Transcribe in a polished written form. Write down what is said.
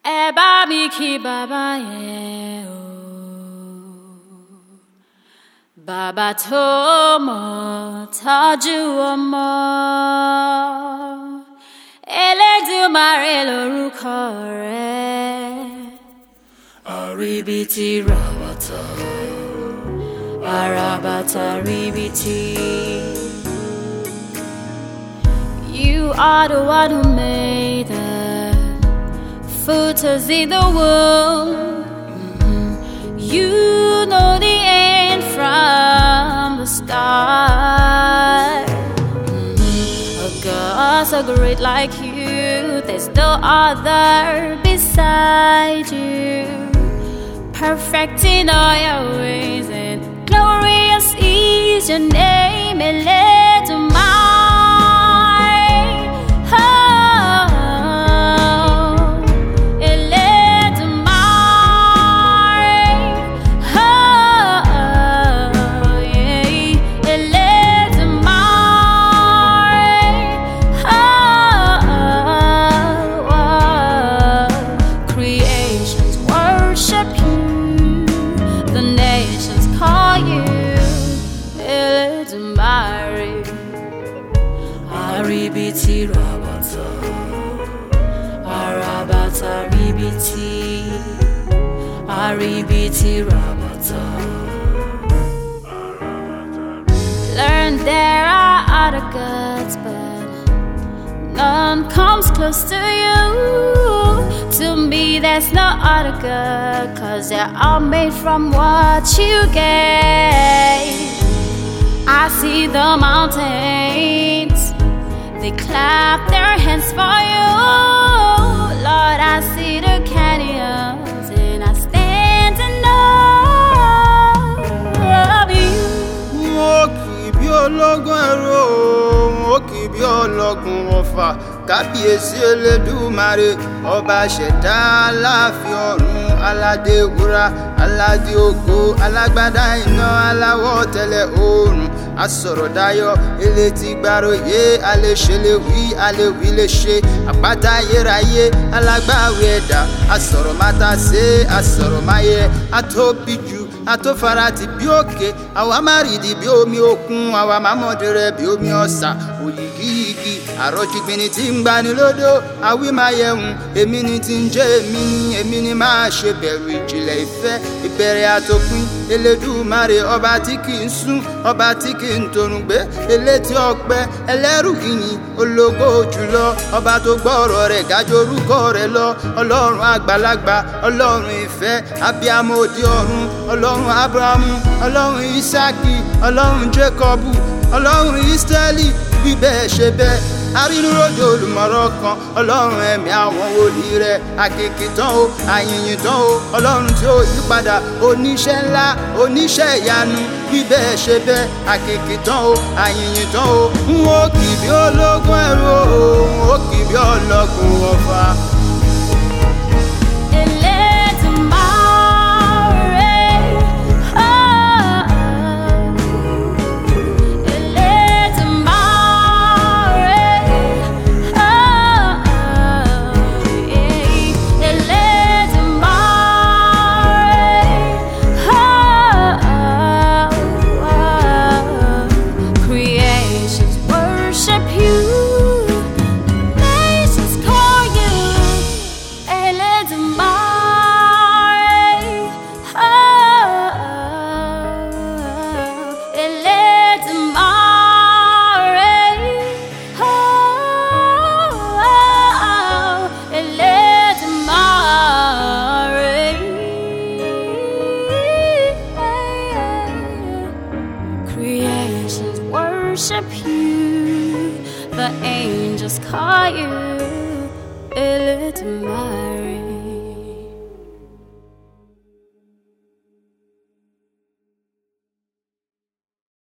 Ẹ bá mi kí bàbá yẹn o. Bàbá tó mọ̀ tọ́jú ọmọ. Elédùmarè lórúkọ rẹ̀. Àríbìtì ràbàtà, àràbàtà ríbìtì. You are the one who made the footers in the womb. You know the end from the start. A God so great like you, there's no other beside you. Perfect in all your ways, and glorious is your name, Elédùmarè. Àríbìtì ràbàtà, àràbàtà ríbìtì. Àríbìtì ràbàtà. Learn there are other gods, but none comes close to you. To me there's no other God, 'cause they're all made from what you gave. I see the mountains, they clap their hands for you. Lord, I see the canyons, and I stand in awe of you. Mo kì í bí ológun ẹ̀rọ, mo kì í bí ọlọ́gun ọ̀fà. Kábíyèsí Elédùmarè, ọba ṣẹ̀dá aláàfin ọ̀run, aládé wúrà, aládé ògo, alágbádá iná, aláwọ̀ tẹ́lẹ̀ oòrùn. Asọ̀rọ̀dáyọ̀ elétí gbàròyé, aléṣeléwí, aléwí lè ṣe. Àpáta ayérayé, alágbàwí ẹ̀dá, asọ̀rọ̀ mátàsé, asọ̀rọ̀ máyé. Atóbi jù, atófaratì bí òkè, àwa má rìdì bí omi òkun, àwa má mọ̀dẹ̀rẹ̀ bí omi ọ̀sà. Òyìgíyìgì àròjìgbìnì tí ń gbani lódò, àwí máa yẹ̀hùn. Èmi ni tí ń jẹ́ èmi ni máa ṣe bẹ̀rù ìjìnlẹ̀ ìfẹ́. Ìbẹ̀rẹ̀ àtòpin Elédùmarè, ọba tí kì í sùn, ọba tí kì í torùngbé. Elétí ọpẹ́, ẹlẹ́rù ìyìn, ológo jùlọ. Ọba tó gbọ́rọ̀ rẹ̀ ga jù orúkọ rẹ̀ lọ. Ọlọ́run àgbàlagbà, ọlọ́run ìfẹ́, abiyamọ òde ọ̀run. Ọlọ́run Ábúráhámù, ọlọ́run Ísákì, ọlọ́run Jákọ́bù, ọlọ́run Ísírẹ́lì. Bí bẹ́ẹ̀ ṣe bẹ́ẹ̀, arínúròde olùmọ̀rọ̀ kan. Ọlọ́run ẹ̀mí àwọn wòlíì rẹ̀, àkìkì tán o, àyìnyìn tán o. Ọlọ́run tí ó yí padà, oníṣẹ́ ńlá, oníṣẹ́ ìyanu. Bí bẹ́ẹ̀ ṣe bẹ́ẹ̀, àkìkì tán o, àyìnyìn tán o. N ó kì í bí ológun ẹ̀rọ, n ó kì í bí ọlọ́gun ọ̀fà. Worship you, the angels call you Elédùmarè.